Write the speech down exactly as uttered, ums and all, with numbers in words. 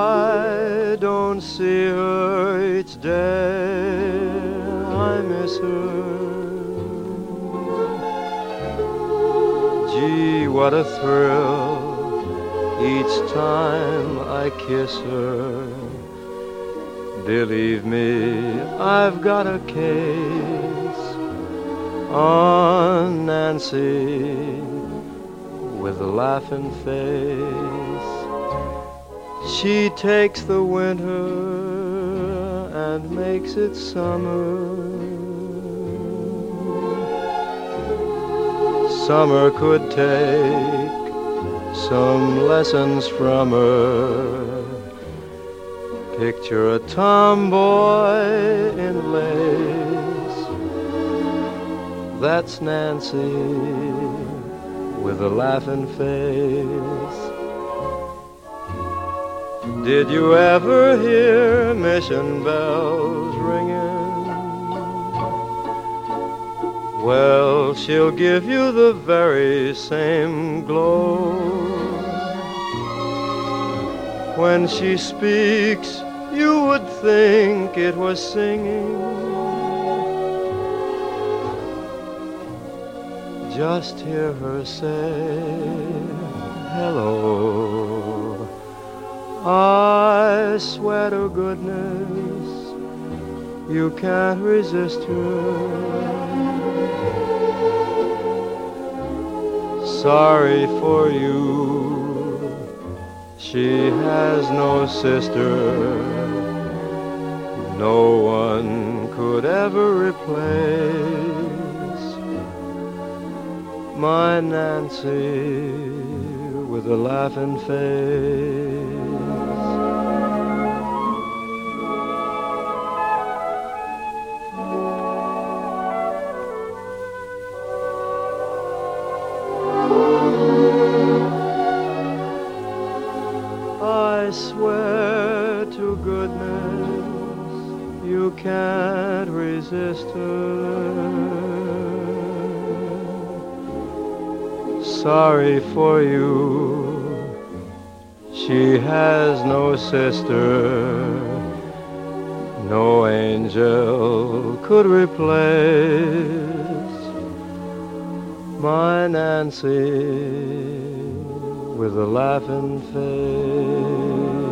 I don't see her each day, I miss her. Gee, what a thrill each time I kiss her. Believe me, I've got a case on Nancy with a laughing face. She takes the winter and makes it summer. Summer could take some lessons from her. Picture a tomboy in lace. That's Nancy with a laughing face. Did you ever hear mission bells ringing? Well, she'll give you the very same glow. When she speaks, you would think it was singing. Just hear her say, hello. I swear to goodness, you can't resist her. Sorry for you, she has no sister. No one could ever replace my Nancy with a laughing face. I swear to goodness, you can't resist her. Sorry for you, she has no sister. No angel could replace my Nancy with a laughing face.